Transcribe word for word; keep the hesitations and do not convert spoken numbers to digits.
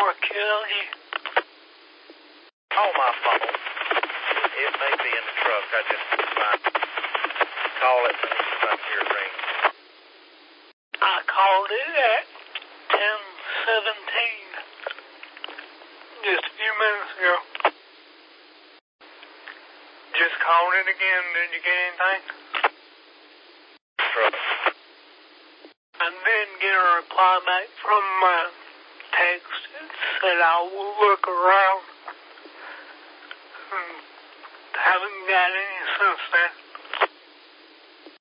or kill you. Call my phone. It may be in the truck. I just might call it when it's not your ring. I called it at ten seventeen. Just a few minutes ago. Just called it again. Did you get anything? Truck. I didn't get a reply back from my text. It said I will look around. Hmm. Haven't got any since then.